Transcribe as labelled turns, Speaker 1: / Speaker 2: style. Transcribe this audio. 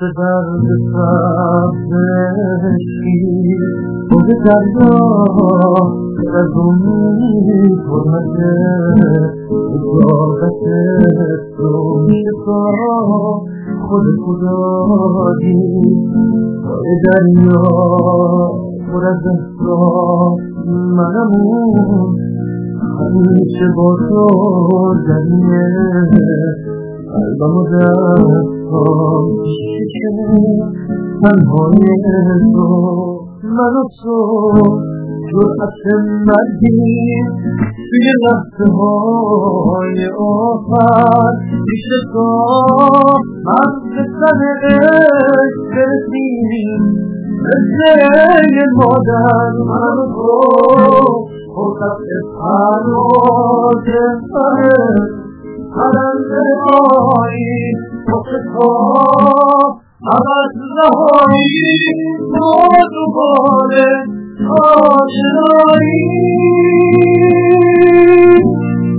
Speaker 1: درد سبزشی خود دریا از امید پرمده اجازت تو شفا خود خدایی دریا پر از احساس منمون همیشه با تو دریه قلبم و دستام شکه تنهای تو من و تو جرأت مردیم توی لحظه های آخر پیش تو من به سر عشق برسیم مثل مادر من و تو خودت پرواز پرنده هایی واسه تو عوض رهایی تو دوباره آشنایی